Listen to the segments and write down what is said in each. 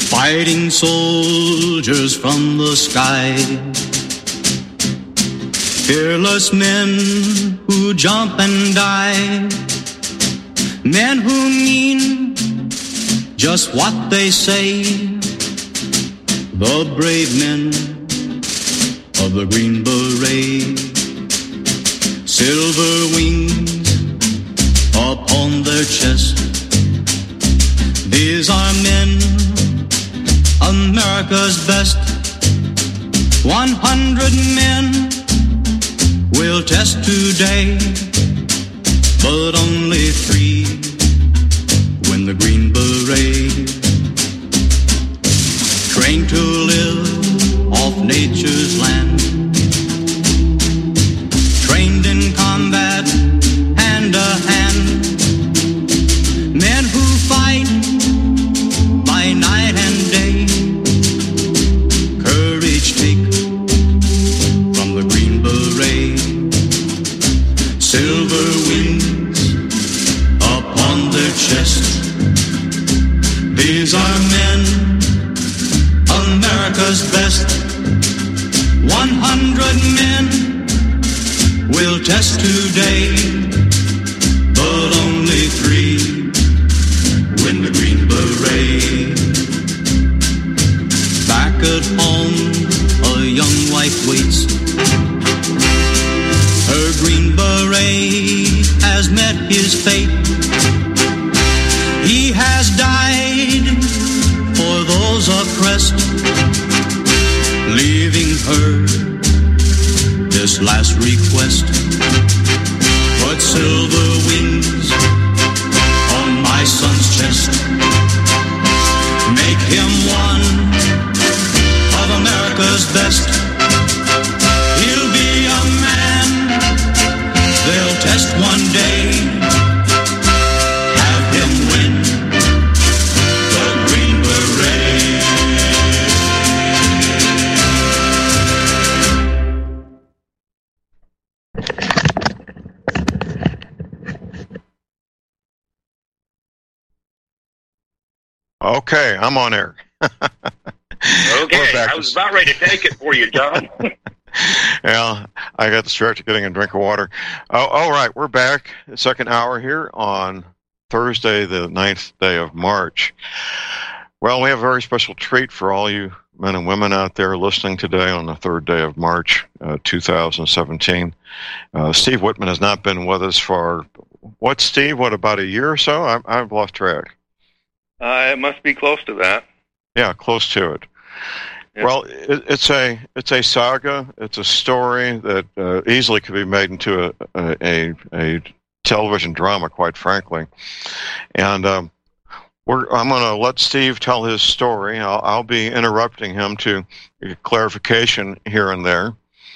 Fighting soldiers from the sky, fearless men who jump and die, men who mean just what they say, the brave men of the Green Beret, silver wings upon their chest. These are men, America's best. 100 men will test today, but only 3 win the Green Beret. Trained to live off nature's land, trained in combat hand to hand, men who fight by night and day. Courage take from the Green Beret, silver wings upon their chest. These are men, America's best. 100 men will test today, but only 3 win the Green Beret. Back at home, a young wife waits. Her Green Beret has met his fate. He has died for those oppressed, leaving her this last request. Put silver wings on my son's chest. Make him one of America's best. He'll be a man they'll test one day. Have him win the Green Beret. Okay, I'm on air. Okay, I was about ready to take it for you, John. Yeah, I got distracted getting a drink of water. Oh, all right, we're back. Second hour here on Thursday, the 9th day of March. Well, we have a very special treat for all you men and women out there listening today on the 3rd day of March, 2017. Steve Whitman has not been with us for, Steve, about a year or so? I've lost track. It must be close to that. Yeah, close to it. Yep. Well, it's a saga. It's a story that easily could be made into a television drama, quite frankly. And I'm going to let Steve tell his story. I'll be interrupting him to get clarification here and there.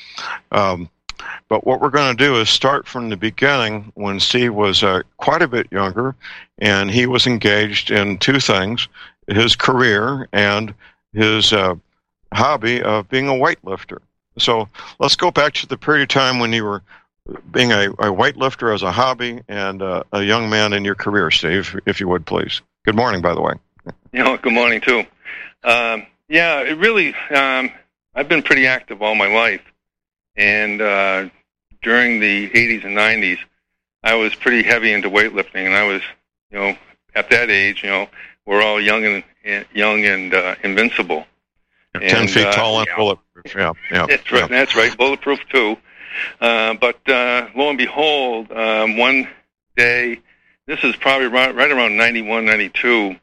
But what we're going to do is start from the beginning when Steve was quite a bit younger, and he was engaged in 2 things: his career and his hobby of being a weightlifter. So let's go back to the period of time when you were being a weightlifter as a hobby and a young man in your career, Steve, if you would, please. Good morning, by the way. Good morning, too. It really, I've been pretty active all my life. And during the 80s and 90s, I was pretty heavy into weightlifting. And I was, at that age, we're all young and invincible. 10 feet tall and bulletproof. Yeah. That's right. That's right. Bulletproof too. But lo and behold, one day, this is probably right around 91, 92.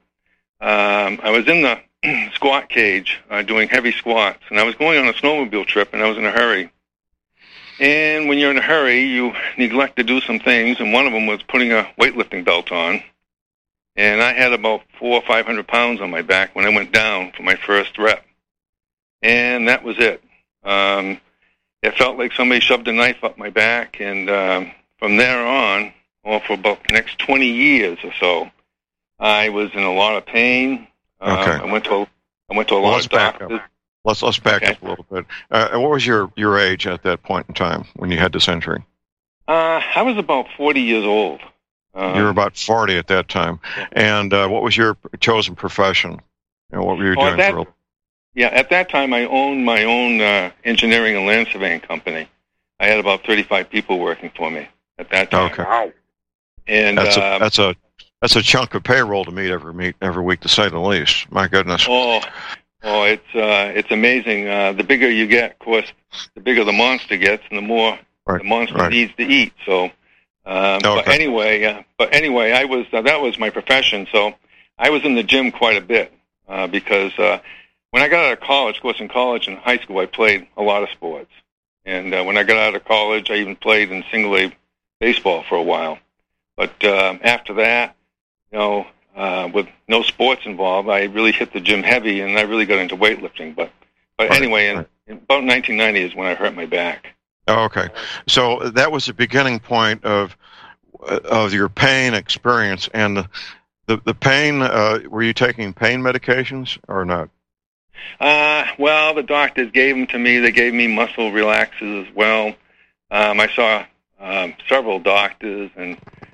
I was in the squat cage doing heavy squats, and I was going on a snowmobile trip, and I was in a hurry. And when you're in a hurry, you neglect to do some things, and one of them was putting a weightlifting belt on. And I had about 400 or 500 pounds on my back when I went down for my first rep. And that was it. It felt like somebody shoved a knife up my back, and from there on, for about the next 20 years or so, I was in a lot of pain. Okay. I went to a lot of doctors. Let's back up a little bit. What was your age at that point in time when you had this injury? I was about 40 years old. You were about 40 at that time. And what was your chosen profession? And what were you doing for? Yeah, at that time I owned my own engineering and land surveying company. I had about 35 people working for me at that time. Okay. Wow. And that's a chunk of payroll to meet every week, to say the least. My goodness. Oh, it's amazing. The bigger you get, of course, the bigger the monster gets, and the more the monster needs to eat. So, but anyway, I was that was my profession. So, I was in the gym quite a bit because when I got out of college, of course, in college and high school, I played a lot of sports. And when I got out of college, I even played in single-A baseball for a while. But after that, with no sports involved, I really hit the gym heavy, and I really got into weightlifting. But anyway, in about 1990 is when I hurt my back. Oh, okay. So that was the beginning point of your pain experience. And the pain, were you taking pain medications or not? Well, the doctors gave them to me. They gave me muscle relaxers as well. I saw several doctors, and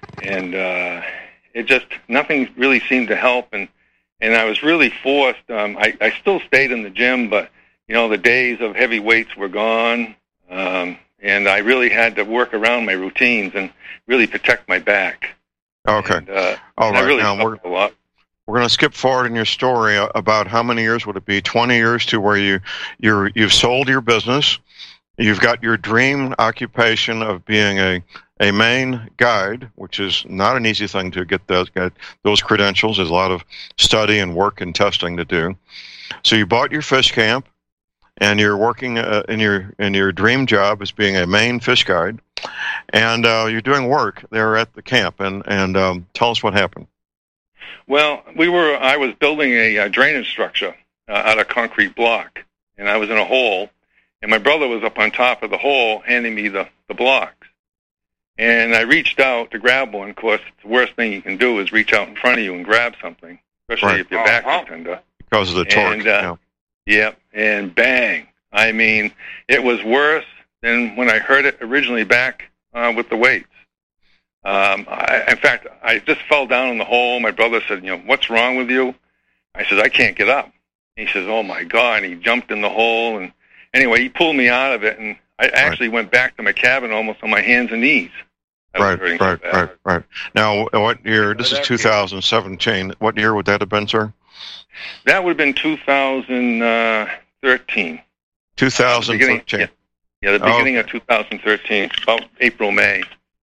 it just nothing really seemed to help. And I was really forced. I still stayed in the gym, but the days of heavy weights were gone, and I really had to work around my routines and really protect my back. Okay. And, all right. I really now suffered a lot. We're going to skip forward in your story about how many years would it be? 20 years to where you've sold your business. You've got your dream occupation of being a Maine guide, which is not an easy thing to get those credentials. There's a lot of study and work and testing to do. So you bought your fish camp, and you're working in your dream job as being a Maine fish guide, and you're doing work there at the camp. And tell us what happened. Well, I was building a drainage structure out of concrete block, and I was in a hole, and my brother was up on top of the hole handing me the blocks. And I reached out to grab one. Of course, the worst thing you can do is reach out in front of you and grab something, especially if your back is tender. Because of the torque. Yep, and bang. I mean, it was worse than when I heard it originally back with the weights. In fact, I just fell down in the hole. My brother said, what's wrong with you? I said, I can't get up. He says, oh, my God. And he jumped in the hole. And anyway, he pulled me out of it. And I actually went back to my cabin almost on my hands and knees. Right. Now, what year? This is 2017. What year would that have been, sir? That would have been 2013. 2013. The beginning of 2013, about April, May.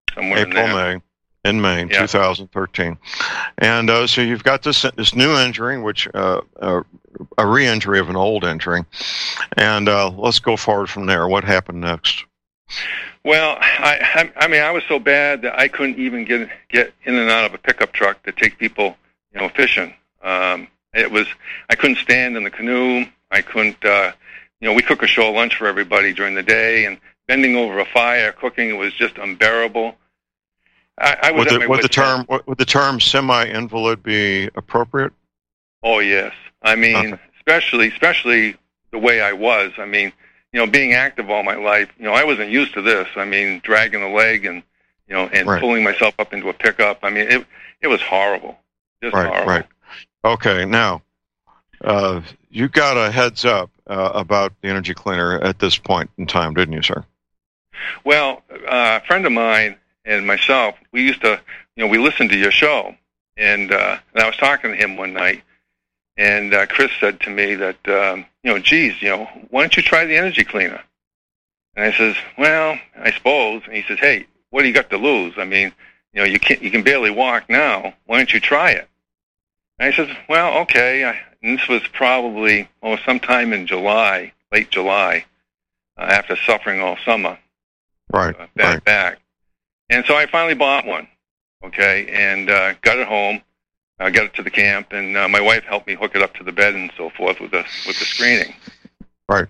In May, 2013. And so you've got this new injury, which a re-injury of an old injury. And let's go forward from there. What happened next? Well, I mean, I was so bad that I couldn't even get in and out of a pickup truck to take people, fishing. I couldn't stand in the canoe. I couldn't, we cook a shore lunch for everybody during the day, and bending over a fire, cooking, it was just unbearable. Would the term semi-invalid be appropriate? Oh, yes. I mean, especially the way I was. I mean, being active all my life, I wasn't used to this. I mean, dragging a leg and pulling myself up into a pickup. I mean, it was horrible. Just horrible. Right. Okay, now, you got a heads up about the energy cleaner at this point in time, didn't you, sir? Well, a friend of mine and myself, we used to, we listened to your show, and I was talking to him one night, and Chris said to me that, geez, why don't you try the energy cleaner? And I says, well, I suppose. And he says, hey, what do you got to lose? I mean, you can barely walk now. Why don't you try it? And I says, well, okay. And this was probably sometime in July, late July, after suffering all summer. Bad back. And so I finally bought one, and got it home. I got it to the camp, and my wife helped me hook it up to the bed and so forth with the screening. Right.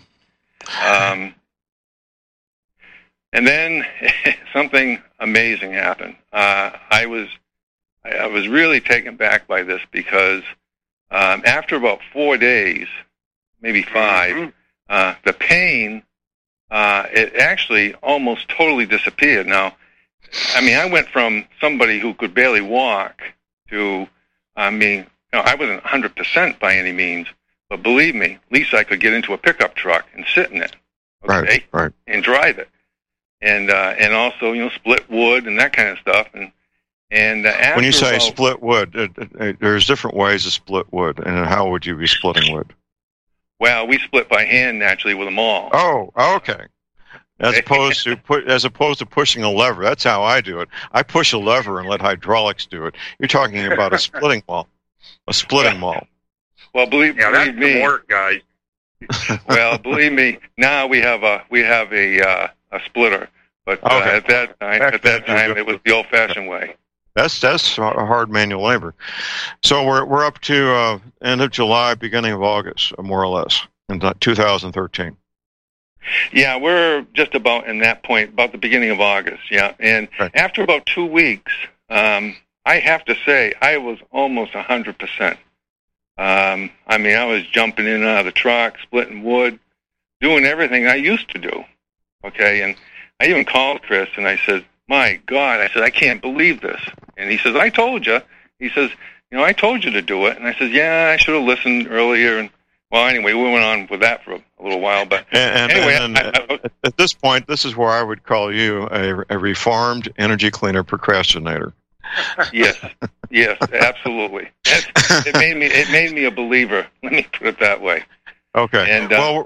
And then something amazing happened. I was really taken back by this because after about 4 days, maybe 5, the pain it actually almost totally disappeared. Now, I mean, I went from somebody who could barely walk to, I wasn't 100% by any means, but believe me, at least I could get into a pickup truck and sit in it, okay, right. And drive it, and also split wood and that kind of stuff. And after when you say split wood, there's different ways to split wood, and how would you be splitting wood? Well, we split by hand naturally with a maul. Oh, okay. As opposed to pushing a lever. That's how I do it. I push a lever and let hydraulics do it. You're talking about a splitting maul. A splitting maul. Well, believe me, some work, guys. Well, believe me, now we have a splitter, but okay. at that time it was the old-fashioned way. That's hard manual labor. So we're up to end of July, beginning of August, more or less, in 2013. Yeah, we're just about in that point, about the beginning of August. Yeah, and after about 2 weeks, I have to say I was almost 100%. I was jumping in and out of the truck, splitting wood, doing everything I used to do. Okay, and I even called Chris and I said, "My God," I said, "I can't believe this." And he says, "I told you." He says, "I told you to do it." And I said, "Yeah, I should have listened earlier." And well, anyway, we went on with that for a little while. But anyway, at this point, this is where I would call you a reformed energy cleaner procrastinator. Yes, absolutely. It made me a believer. Let me put it that way. Okay. And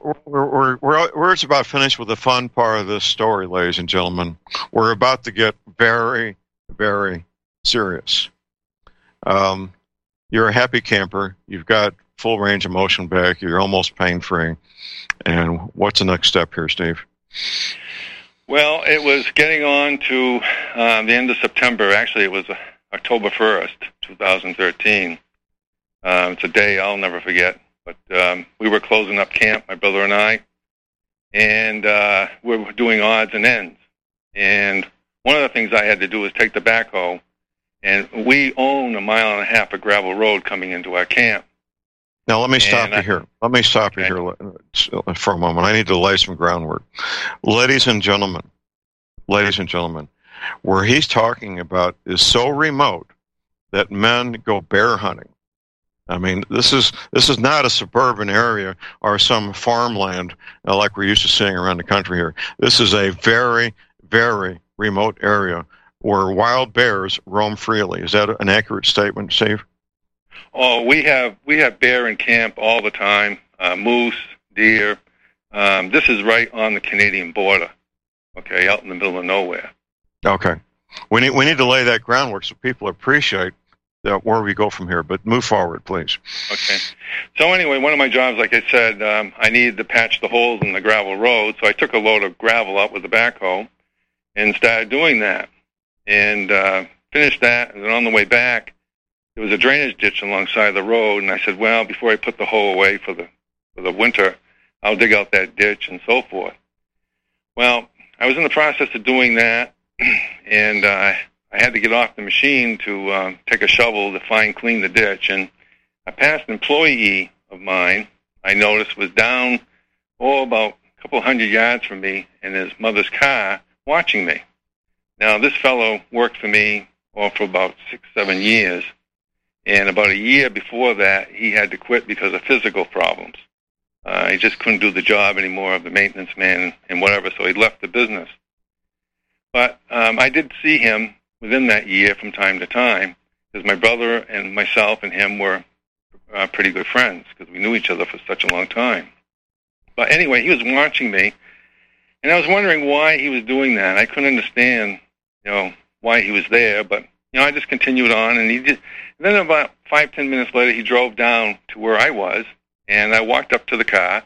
we're just about finished with the fun part of this story, ladies and gentlemen. We're about to get very, very serious. You're a happy camper. You've got full range of motion back. You're almost pain-free. And what's the next step here, Steve? Well, it was getting on to the end of September. Actually, it was October 1st, 2013. It's a day I'll never forget. But we were closing up camp, my brother and I, and we were doing odds and ends. And one of the things I had to do was take the backhoe, and we own 1.5 miles of gravel road coming into our camp. Now, let me stop you here. Let me stop you here for a moment. I need to lay some groundwork. Ladies and gentlemen, where he's talking about is so remote that men go bear hunting. I mean, this is not a suburban area or some farmland like we're used to seeing around the country here. This is a very, very remote area where wild bears roam freely. Is that an accurate statement, Steve? Oh, we have bear in camp all the time, moose, deer. This is right on the Canadian border, okay, out in the middle of nowhere. Okay. We need to lay that groundwork so people appreciate where we go from here, but move forward, please. Okay. So anyway, one of my jobs, like I said, I needed to patch the holes in the gravel road, so I took a load of gravel out with the backhoe and started doing that. And finished that, and then on the way back, there was a drainage ditch alongside the road, and I said, well, before I put the hoe away for the winter, I'll dig out that ditch and so forth. Well, I was in the process of doing that, and I had to get off the machine to take a shovel to fine clean the ditch, and I passed an employee of mine I noticed was down, about a couple hundred yards from me in his mother's car watching me. Now, this fellow worked for me for about 6-7 years, and about a year before that, he had to quit because of physical problems. He just couldn't do the job anymore of the maintenance man and whatever, so he left the business. But I did see him within that year from time to time, because my brother and myself and him were pretty good friends, because we knew each other for such a long time. But anyway, he was watching me, and I was wondering why he was doing that. I couldn't understand, why he was there, but I just continued on, and then about 5-10 minutes later, he drove down to where I was, and I walked up to the car,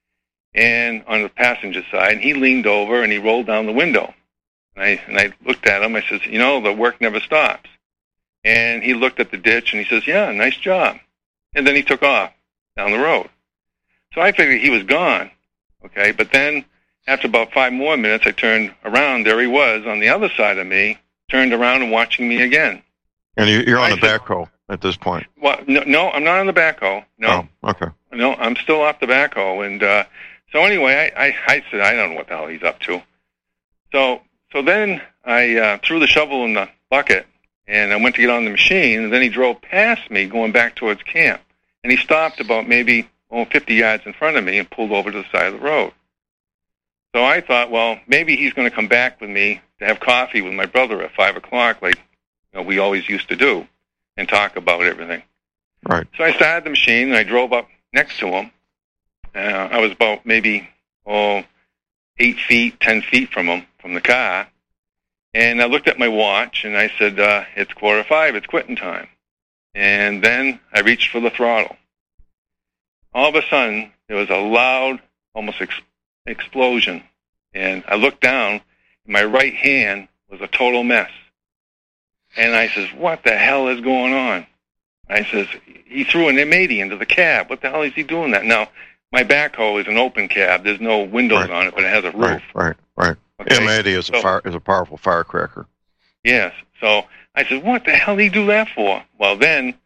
and on the passenger side, and he leaned over and he rolled down the window. And I looked at him. I says, the work never stops. And he looked at the ditch and he says, yeah, nice job. And then he took off down the road. So I figured he was gone. Okay, but then after about 5 more minutes, I turned around. There he was on the other side of me, turned around and watching me again. And you're on the backhoe at this point? Well, no, I'm not on the backhoe. No. Oh, okay. No, I'm still off the backhoe. And so anyway, I said, I don't know what the hell he's up to. So then I threw the shovel in the bucket, and I went to get on the machine, and then he drove past me going back towards camp. And he stopped about maybe 50 yards in front of me and pulled over to the side of the road. So I thought, well, maybe he's going to come back with me to have coffee with my brother at 5 o'clock, like we always used to do, and talk about everything. Right. So I started the machine, and I drove up next to him. I was about maybe 8 feet, 10 feet from him, from the car. And I looked at my watch, and I said, it's 4:45, it's quitting time. And then I reached for the throttle. All of a sudden, there was a loud, almost explosion. And I looked down, and my right hand was a total mess. And I says, what the hell is going on? I says, he threw an M80 into the cab. What the hell is he doing that? Now, my backhoe is an open cab. There's no windows on it, but it has a roof. Right. Okay? M80 is a powerful firecracker. Yes. So I said, what the hell did he do that for? Well, then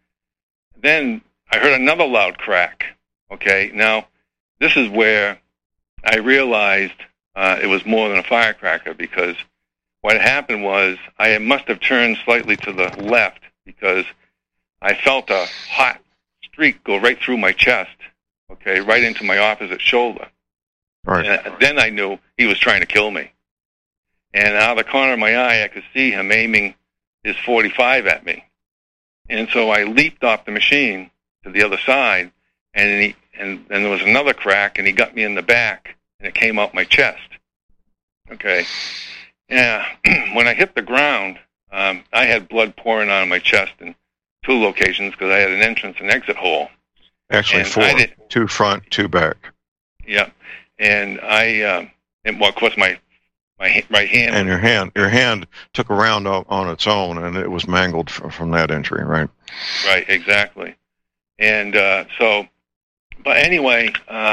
I heard another loud crack. Okay. Now, this is where I realized it was more than a firecracker, because what happened was I must have turned slightly to the left, because I felt a hot streak go right through my chest, okay, right into my opposite shoulder. Right. And then I knew he was trying to kill me. And out of the corner of my eye, I could see him aiming his .45 at me. And so I leaped off the machine to the other side, and there was another crack, and he got me in the back, and it came out my chest. Okay. Yeah. When I hit the ground, I had blood pouring out of my chest in 2 locations, because I had an entrance and exit hole. Actually, and 4. 2 front, 2 back. Yeah. And of course, my right hand. And your hand took a round on its own, and it was mangled from that injury, right? Right, exactly. And but anyway,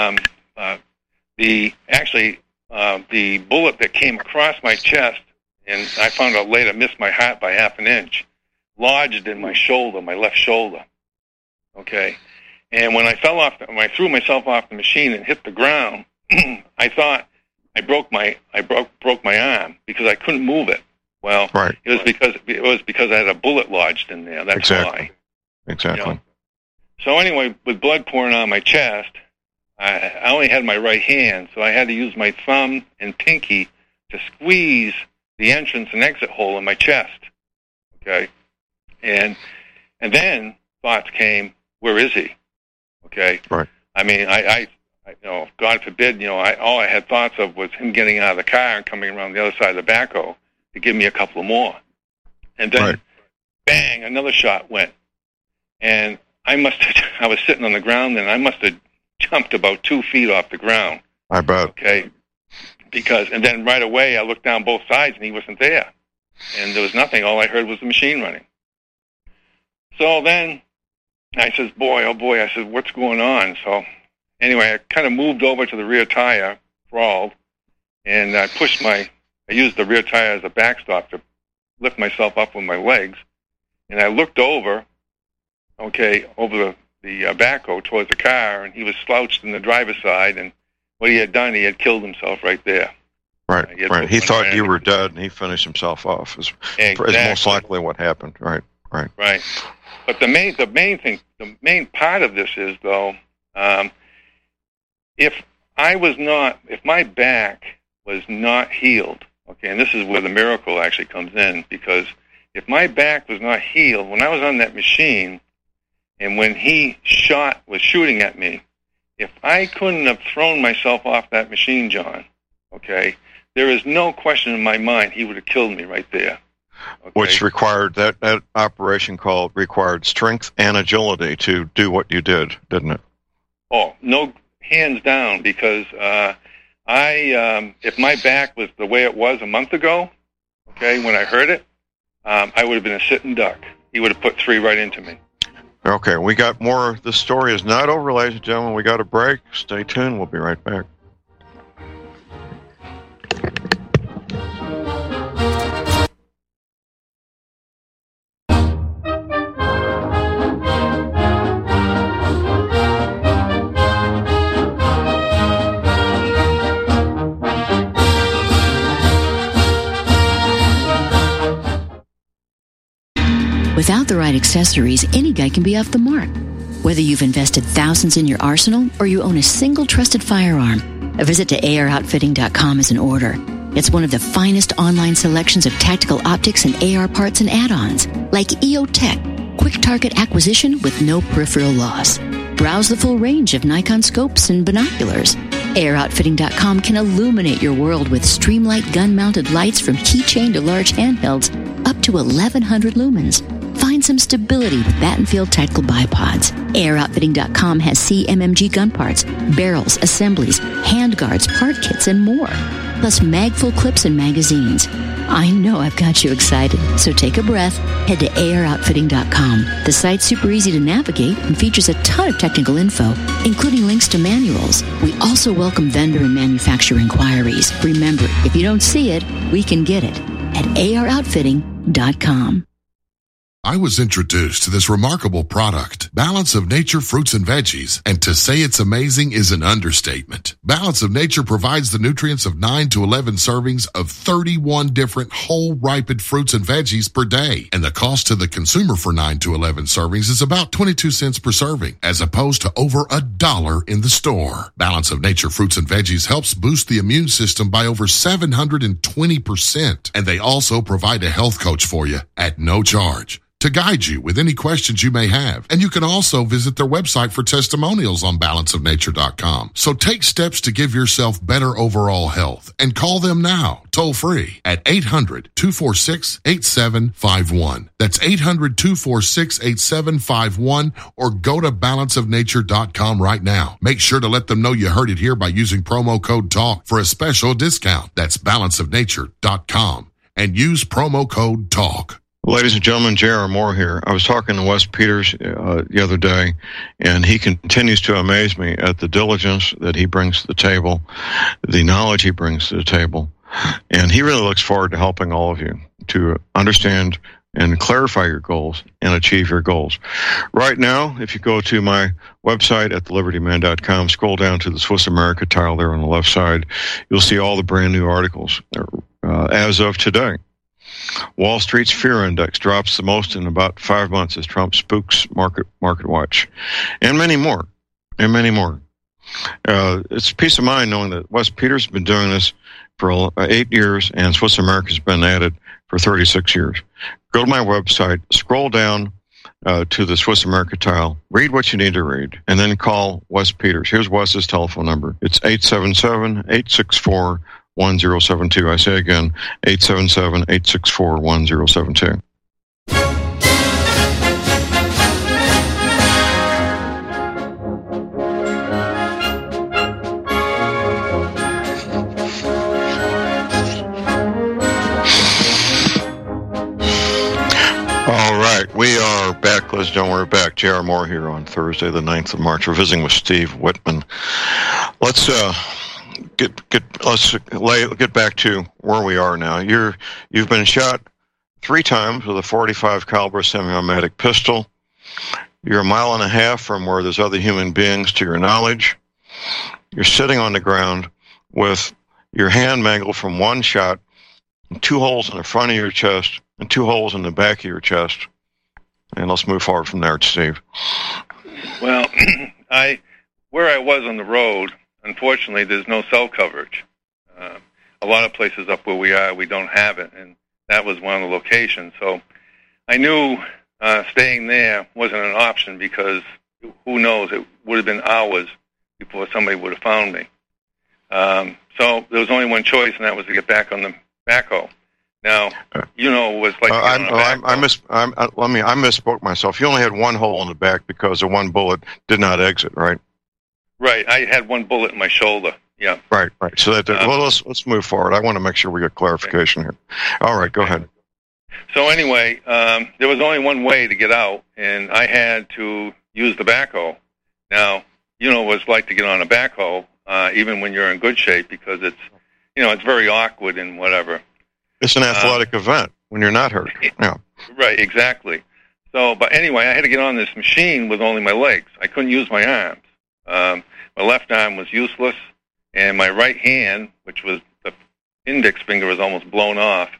the bullet that came across my chest, and I found out later missed my heart by half an inch, lodged in my shoulder, my left shoulder. Okay. And when I when I threw myself off the machine and hit the ground, I thought I broke my arm, because I couldn't move it. Well, right. It was because I had a bullet lodged in there. That's why. Exactly. So anyway, with blood pouring on my chest, I only had my right hand, so I had to use my thumb and pinky to squeeze the entrance and exit hole in my chest. Okay, and then thoughts came, where is he? Okay, right. I mean, I God forbid, all I had thoughts of was him getting out of the car and coming around the other side of the backhoe to give me a couple more. And then, bang, another shot went. And I was sitting on the ground, and I must have jumped about 2 feet off the ground. I bet. Okay. And then right away, I looked down both sides, and he wasn't there. And there was nothing. All I heard was the machine running. So then I says, boy, oh boy, I said, what's going on? So anyway, I kind of moved over to the rear tire, crawled, and I used the rear tire as a backstop to lift myself up with my legs. And I looked over the backhoe towards the car, and he was slouched in the driver's side, and what he had done, he had killed himself right there. Right. He thought you were dead, and he finished himself off. Is most likely what happened. Right. But the main part of this is, though, if my back was not healed, okay, and this is where the miracle actually comes in, because if my back was not healed, when I was on that machine, and when he was shooting at me, if I couldn't have thrown myself off that machine, John, okay, there is no question in my mind he would have killed me right there. Okay? Which required, that operation required strength and agility to do what you did, didn't it? Oh, no, hands down, because if my back was the way it was a month ago, okay, when I heard it, I would have been a sitting duck. He would have put 3 right into me. Okay, we got more. This story is not over, ladies and gentlemen. We got a break. Stay tuned. We'll be right back. Without the right accessories, any guy can be off the mark. Whether you've invested thousands in your arsenal or you own a single trusted firearm, a visit to AROutfitting.com is in order. It's one of the finest online selections of tactical optics and AR parts and add-ons, like EOTech, quick target acquisition with no peripheral loss. Browse the full range of Nikon scopes and binoculars. AROutfitting.com can illuminate your world with Streamlight gun-mounted lights from keychain to large handhelds, up to 1,100 lumens. Find some stability with Battenfield Tactical Bipods. AROutfitting.com has CMMG gun parts, barrels, assemblies, handguards, part kits, and more. Plus mag-full clips and magazines. I know I've got you excited, so take a breath. Head to AROutfitting.com. The site's super easy to navigate and features a ton of technical info, including links to manuals. We also welcome vendor and manufacturer inquiries. Remember, if you don't see it, we can get it at AROutfitting.com. I was introduced to this remarkable product, Balance of Nature Fruits and Veggies, and to say it's amazing is an understatement. Balance of Nature provides the nutrients of 9 to 11 servings of 31 different whole ripened fruits and veggies per day, and the cost to the consumer for 9 to 11 servings is about 22 cents per serving, as opposed to over $1 in the store. Balance of Nature Fruits and Veggies helps boost the immune system by over 720%, and they also provide a health coach for you at no charge to guide you with any questions you may have. And you can also visit their website for testimonials on balanceofnature.com. So take steps to give yourself better overall health and call them now, toll free at 800-246-8751. That's 800-246-8751, or go to balanceofnature.com right now. Make sure to let them know you heard it here by using promo code TALK for a special discount. That's balanceofnature.com and use promo code TALK. Ladies and gentlemen, J.R. Moore here. I was talking to Wes Peters the other day, and he continues to amaze me at the diligence that he brings to the table, the knowledge he brings to the table, and he really looks forward to helping all of you to understand and clarify your goals and achieve your goals. Right now, if you go to my website at thelibertyman.com, scroll down to the Swiss America tile there on the left side, you'll see all the brand new articles as of today. Wall Street's fear index drops the most in about 5 months as Trump spooks Market Watch, and many more, and many more. It's peace of mind knowing that Wes Peters has been doing this for 8 years, and Swiss America's been at it for 36 years. Go to my website, scroll down to the Swiss America tile, read what you need to read, and then call Wes Peters. Here's Wes's telephone number. It's 877-864-1072. I say again, 877-864-1072. All right, we are back, ladies and gentlemen. We're back. J.R. Moore here on Thursday, the 9th of March. We're visiting with Steve Whitman. Let's get back to where we are now. You've been shot 3 times with a .45 caliber semi-automatic pistol. You're 1.5 miles from where there's other human beings, to your knowledge. You're sitting on the ground with your hand mangled from one shot, and 2 holes in the front of your chest and 2 holes in the back of your chest. And let's move forward from there, Steve. Well, where I was on the road, unfortunately, there's no cell coverage. A lot of places up where we are, we don't have it, and that was one of the locations. So I knew staying there wasn't an option, because who knows, it would have been hours before somebody would have found me. So there was only one choice, and that was to get back on the backhoe. Now, you know what it's like to get on a backhoe. I misspoke myself. You only had 1 hole in the back because the 1 bullet did not exit, right? Right. I had 1 bullet in my shoulder. Yeah. Right. So let's move forward. I want to make sure we get clarification here. All right. Go ahead. So anyway, there was only one way to get out, and I had to use the backhoe. Now, you know what it's like to get on a backhoe, even when you're in good shape, because it's very awkward and whatever. It's an athletic event when you're not hurt. Yeah. Right. Exactly. So, but anyway, I had to get on this machine with only my legs. I couldn't use my arms. My left arm was useless, and my right hand, which was the index finger, was almost blown off.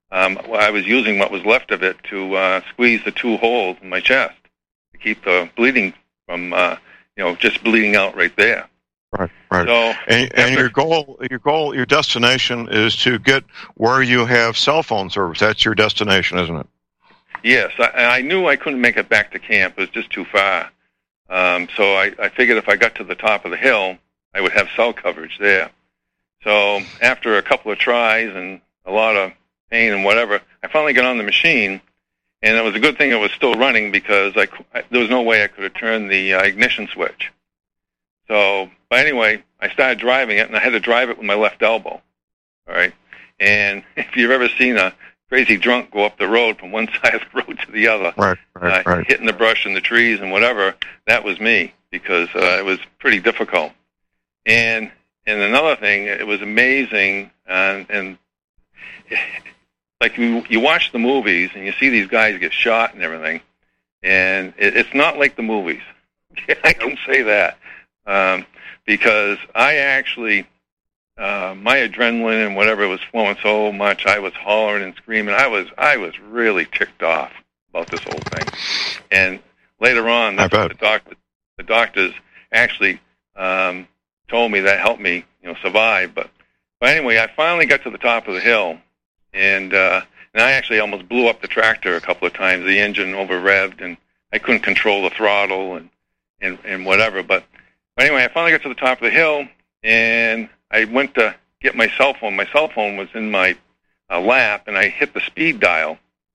I was using what was left of it to squeeze the 2 holes in my chest to keep the bleeding from, just bleeding out right there. Right. So, and your destination is to get where you have cell phone service. That's your destination, isn't it? Yes, I knew I couldn't make it back to camp. It was just too far. So I figured if I got to the top of the hill, I would have cell coverage there. So after a couple of tries and a lot of pain and whatever, I finally got on the machine, and it was a good thing it was still running because there was no way I could have turned the ignition switch. So, but anyway, I started driving it, and I had to drive it with my left elbow. All right, and if you've ever seen a crazy drunk go up the road from one side of the road to the other, right. hitting the brush and the trees and whatever, that was me because it was pretty difficult. And another thing, it was amazing, and like you watch the movies and you see these guys get shot and everything, and it's not like the movies. I can say that because I actually, my adrenaline and whatever was flowing so much, I was hollering and screaming. I was really ticked off about this whole thing. And later on, the doctors actually told me that helped me, survive. But anyway, I finally got to the top of the hill, and I actually almost blew up the tractor a couple of times. The engine over-revved, and I couldn't control the throttle and whatever. But anyway, I finally got to the top of the hill, and I went to get my cell phone. My cell phone was in my lap, and I hit the speed dial.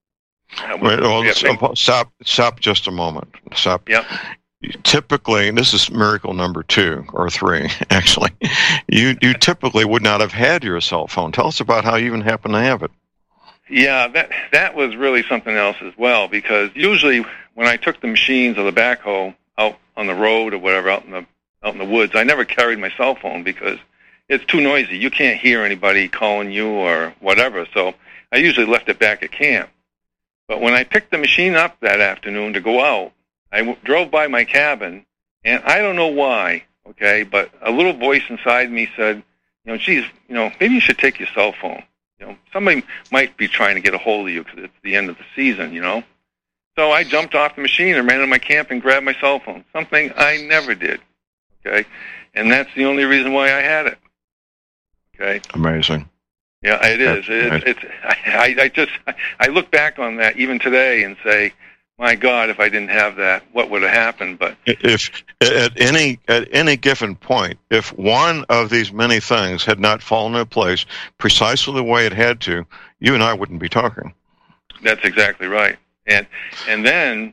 Stop just a moment. Stop. Yep. Typically, and this is miracle number 2 or 3, actually, you typically would not have had your cell phone. Tell us about how you even happened to have it. Yeah, that was really something else as well, because usually when I took the machines or the backhoe out on the road or whatever, out in the woods, I never carried my cell phone because it's too noisy. You can't hear anybody calling you or whatever, so I usually left it back at camp. But when I picked the machine up that afternoon to go out, I drove by my cabin, and I don't know why, okay, but a little voice inside me said, geez, maybe you should take your cell phone. Somebody might be trying to get a hold of you because it's the end of the season, So I jumped off the machine and ran to my camp and grabbed my cell phone, something I never did, okay? And that's the only reason why I had it, okay? Amazing. Yeah, it is. I look back on that even today and say, my God, if I didn't have that, what would have happened? But if at any given point, if one of these many things had not fallen into place precisely the way it had to, you and I wouldn't be talking. That's exactly right. And then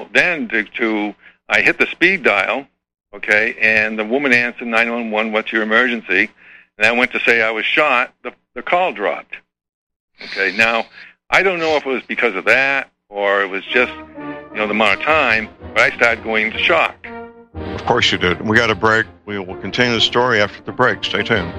I hit the speed dial, okay, and the woman answered 911, what's your emergency? And I went to say I was shot. The call dropped. Okay, now I don't know if it was because of that or it was just, the amount of time, but I started going into shock. Of course you did. We got a break. We will continue the story after the break. Stay tuned.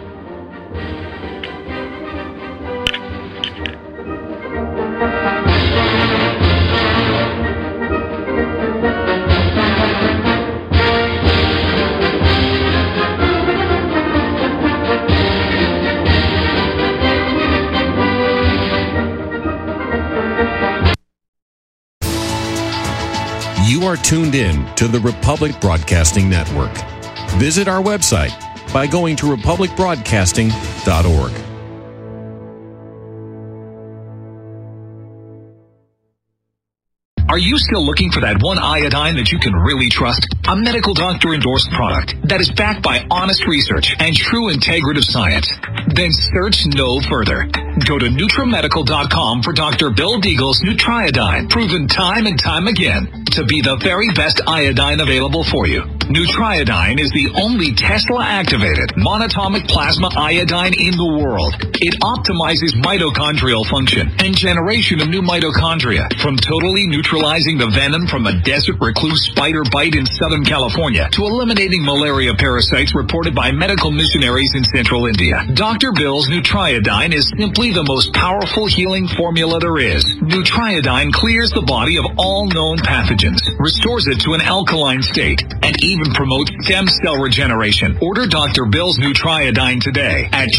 You are tuned in to the Republic Broadcasting Network. Visit our website by going to republicbroadcasting.org. Are you still looking for that one iodine that you can really trust? A medical doctor endorsed product that is backed by honest research and true integrative science? Then search no further. Go to NutriMedical.com for Dr. Bill Deagle's Nutriodine, proven time and time again to be the very best iodine available for you. Nutriodine is the only Tesla-activated monatomic plasma iodine in the world. It optimizes mitochondrial function and generation of new mitochondria, from totally neutralizing the venom from a desert recluse spider bite in Southern California to eliminating malaria parasites reported by medical missionaries in Central India. Dr. Bill's Nutriodine is simply the most powerful healing formula there is. Nutriodine clears the body of all known pathogens, restores it to an alkaline state, and even even promote stem cell regeneration. Order Dr. Bill's Nutriodine today at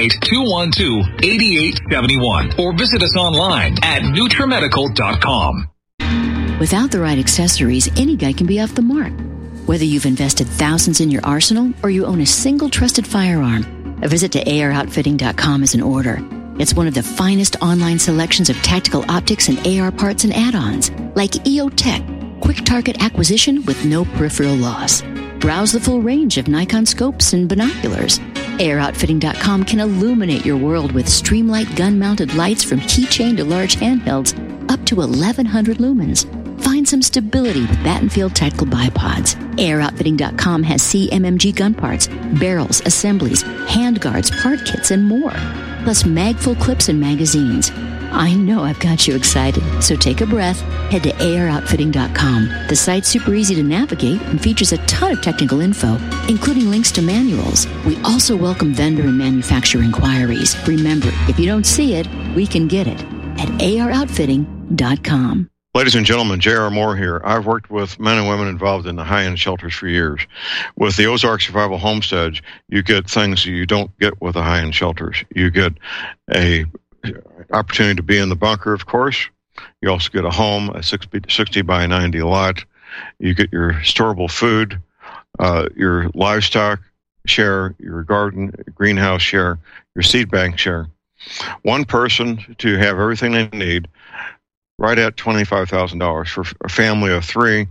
888-212-8871 or visit us online at NutriMedical.com. Without the right accessories, any guy can be off the mark. Whether you've invested thousands in your arsenal or you own a single trusted firearm, a visit to AROutfitting.com is in order. It's one of the finest online selections of tactical optics and AR parts and add-ons, like EOTech, quick target acquisition with no peripheral loss. Browse the full range of Nikon scopes and binoculars. AROutfitting.com can illuminate your world with Streamlight gun-mounted lights from keychain to large handhelds, up to 1,100 lumens. Find some stability with Battenfield Tactical Bipods. AROutfitting.com has CMMG gun parts, barrels, assemblies, handguards, part kits, and more. Plus mag-full clips and magazines. I know I've got you excited, so take a breath. Head to AROutfitting.com. The site's super easy to navigate and features a ton of technical info, including links to manuals. We also welcome vendor and manufacturer inquiries. Remember, if you don't see it, we can get it at AROutfitting.com. Ladies and gentlemen, J.R. Moore here. I've worked with men and women involved in the high-end shelters for years. With the Ozark Survival Homestead, you get things you don't get with the high-end shelters. You get a opportunity to be in the bunker, of course. You also get a home, a 60 by 90 lot. You get your storable food, your livestock share, your garden, greenhouse share, your seed bank share. One person to have everything they need, right at $25,000. For a family of three,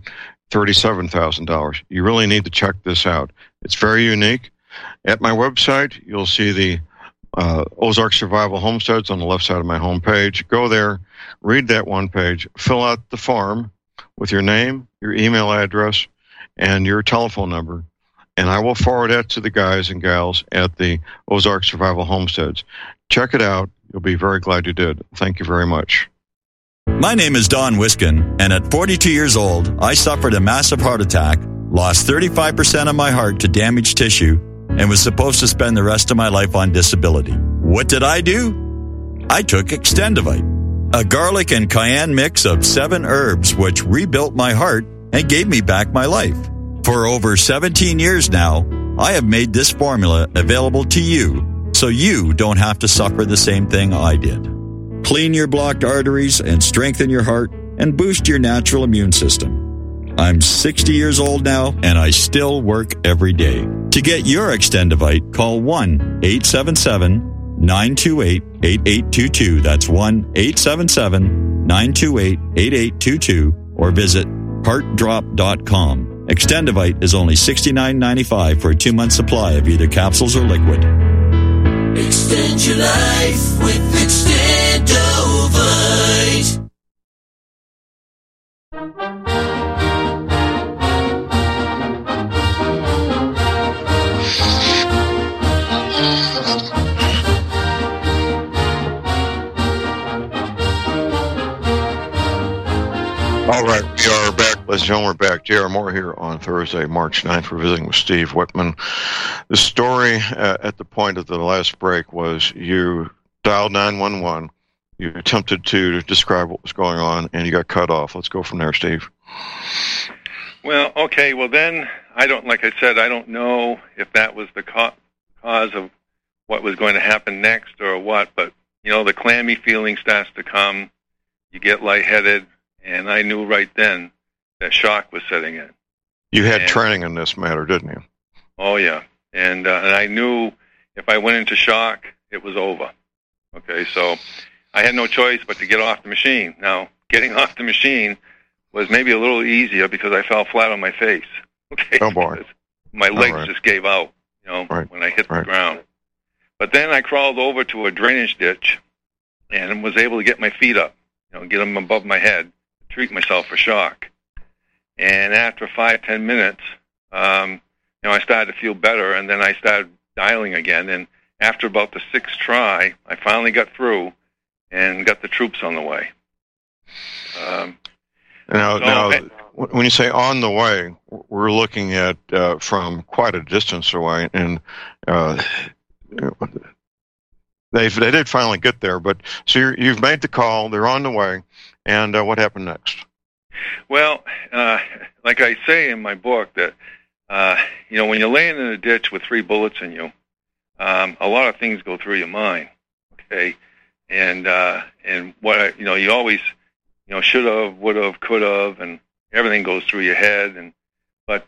$37,000. You really need to check this out. It's very unique. At my website, you'll see the Ozark Survival Homesteads on the left side of my homepage. Go there, read that one page, fill out the form with your name, your email address, and your telephone number, and I will forward that to the guys and gals at the Ozark Survival Homesteads. Check it out. You'll be very glad you did. Thank you very much. My name is Don Wiskin, and at 42 years old, I suffered a massive heart attack, lost 35% of my heart to damaged tissue, and was supposed to spend the rest of my life on disability. What did I do? I took Extendivite, a garlic and cayenne mix of 7 herbs which rebuilt my heart and gave me back my life. For over 17 years now, I have made this formula available to you so you don't have to suffer the same thing I did. Clean your blocked arteries and strengthen your heart and boost your natural immune system. I'm 60 years old now, and I still work every day. To get your Extendivite, call 1-877-928-8822. That's 1-877-928-8822, or visit heartdrop.com. Extendivite is only $69.95 for a 2-month supply of either capsules or liquid. Extend your life with Extendovite. All right, we are back. Ladies and gentlemen, we're back. J.R. Moore here on Thursday, March 9th. We're visiting with Steve Whitman. The story at the point of the last break was you dialed 911. You attempted to describe what was going on, and you got cut off. Let's go from there, Steve. Well, okay. Well, then, like I said, I don't know if that was the cause of what was going to happen next or what, but, the clammy feeling starts to come. You get lightheaded. And I knew right then that shock was setting in. You had training in this matter, didn't you? Oh, yeah. And I knew if I went into shock, it was over. Okay, so I had no choice but to get off the machine. Now, getting off the machine was maybe a little easier because I fell flat on my face. Okay, oh, boy. My legs just gave out, when I hit the ground. But then I crawled over to a drainage ditch and was able to get my feet up, get them above my head. Treat myself for shock. And after 5-10 minutes, I started to feel better, and then I started dialing again. And after about the 6th try, I finally got through and got the troops on the way. Now, when you say on the way, we're looking at from quite a distance away, and they did finally get there. But so you've made the call; they're on the way. And what happened next? Well, like I say in my book, that when you're laying in a ditch with 3 bullets in you, a lot of things go through your mind. Okay, and what you always should have, would have, could have, and everything goes through your head. And but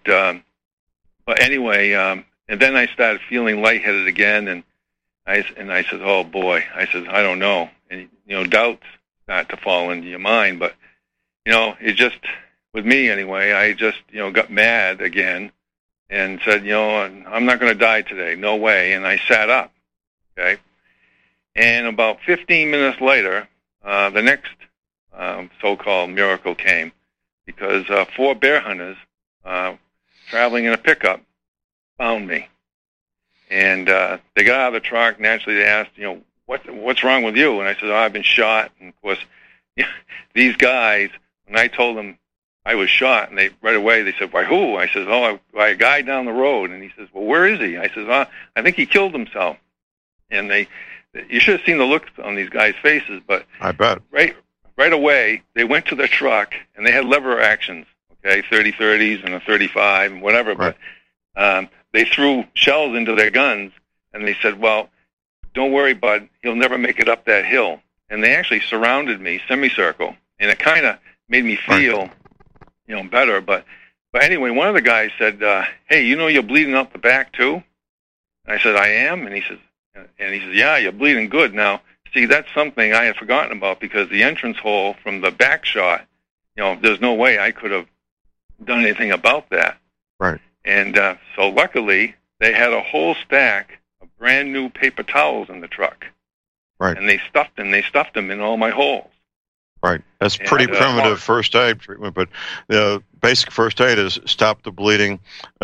anyway, and then I started feeling lightheaded again, and I said, oh boy, I said, I don't know, and doubts start to fall into your mind. But it just, with me anyway, I just got mad again and said, I'm not going to die today, no way. And I sat up, okay. And about 15 minutes later, the next so-called miracle came, because 4 bear hunters traveling in a pickup found me. And they got out of the truck. Naturally, they asked, what's wrong with you? And I said, I've been shot. And, of course, these guys, when I told them I was shot, and right away they said, why, who? I said, by a guy down the road. And he says, well, where is he? I said, I think he killed himself. And you should have seen the looks on these guys' faces. But I bet. Right away, they went to their truck, and they had lever actions, okay, 30-30s and a 35 and whatever. Right. But they threw shells into their guns, and they said, well, don't worry, bud, he'll never make it up that hill. And they actually surrounded me, semicircle, and it kind of made me feel, better. But anyway, one of the guys said, hey, you're bleeding out the back too? And I said, I am? And he says, yeah, you're bleeding good. Now, see, that's something I had forgotten about, because the entrance hole from the back shot, there's no way I could have done anything about that. Right. And so luckily, they had a whole stack of brand new paper towels in the truck. Right. And they stuffed them in all my holes. Right. That's pretty primitive first aid treatment, but the basic first aid is stop the bleeding,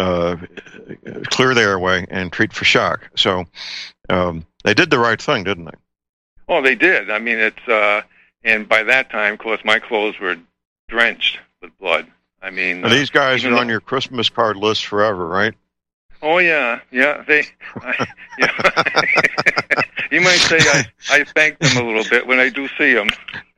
clear the airway, and treat for shock. So they did the right thing, didn't they? Oh, they did. I mean, it's and by that time, of course, my clothes were drenched with blood. I mean, these guys are on your Christmas card list forever, right? Oh yeah. They, you might say I thank them a little bit when I do see them.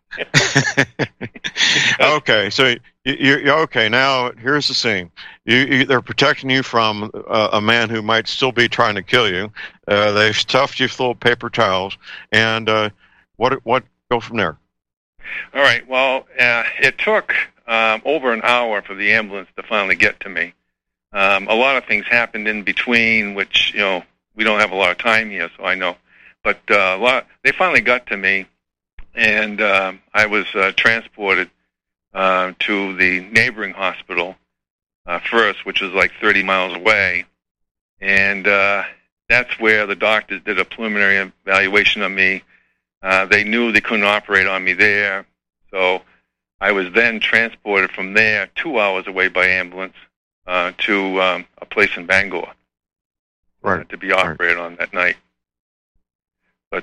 Okay, so you're okay. Now here's the scene. They're protecting you from a man who might still be trying to kill you. They've stuffed you full of paper towels, and what go from there? All right. Well, it took over an hour for the ambulance to finally get to me. A lot of things happened in between, which we don't have a lot of time here, so I know. But they finally got to me, and I was transported to the neighboring hospital first, which was like 30 miles away, and that's where the doctors did a preliminary evaluation of me. They knew they couldn't operate on me there, so I was then transported from there 2 hours away by ambulance to a place in Bangor, to be operated on that night. But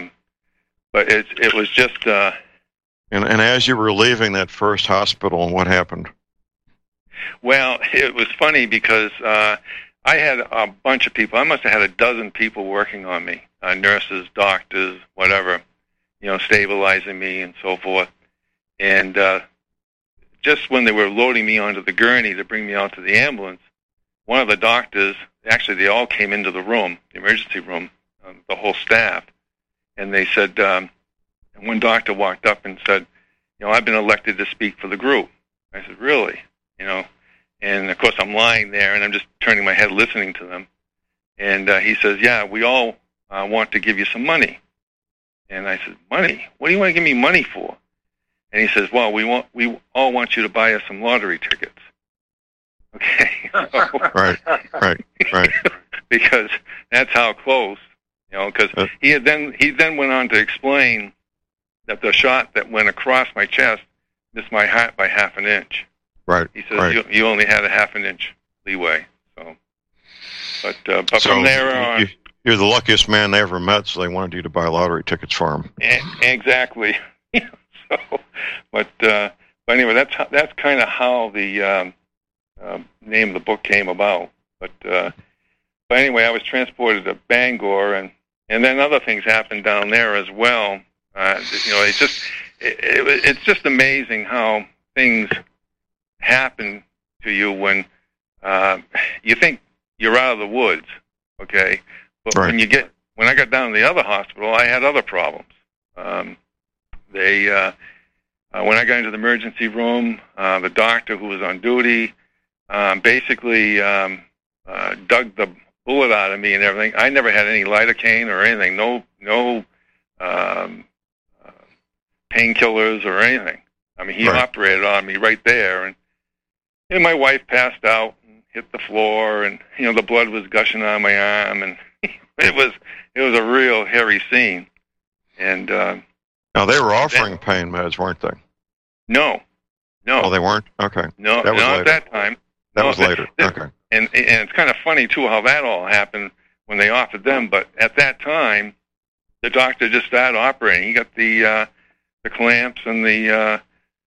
it was just. And as you were leaving that first hospital, what happened? Well, it was funny because I had a bunch of people. I must have had a dozen people working on me, nurses, doctors, whatever, stabilizing me and so forth. And just when they were loading me onto the gurney to bring me out to the ambulance, one of the doctors, actually they all came into the room, the emergency room, the whole staff, and they said, one doctor walked up and said, I've been elected to speak for the group. I said, really? And of course I'm lying there and I'm just turning my head listening to them. And he says, yeah, we all want to give you some money. And I said, money? What do you want to give me money for? And he says, well, we all want you to buy us some lottery tickets. Okay. Right. Because that's how close, because he then went on to explain that the shot that went across my chest missed my heart by half an inch. Right. He says you only had a half an inch leeway. So, but from there on, you're the luckiest man they ever met. So they wanted you to buy lottery tickets for them. Exactly. So, but anyway, that's kind of how the name of the book came about. But anyway, I was transported to Bangor, and then other things happened down there as well. It's just amazing how things happen to you when you think you're out of the woods, okay? But when I got down to the other hospital, I had other problems. When I got into the emergency room, the doctor who was on duty basically dug the bullet out of me and everything. I never had any lidocaine or anything, no painkillers or anything. I mean, he operated on me right there, and my wife passed out and hit the floor, and the blood was gushing on my arm, and it was a real hairy scene. And now they were offering pain meds, weren't they? No. Oh, they weren't? Okay. No, not at that time. That was later. Okay. And it's kind of funny too how that all happened when they offered them. But at that time, the doctor just started operating. He got the clamps and the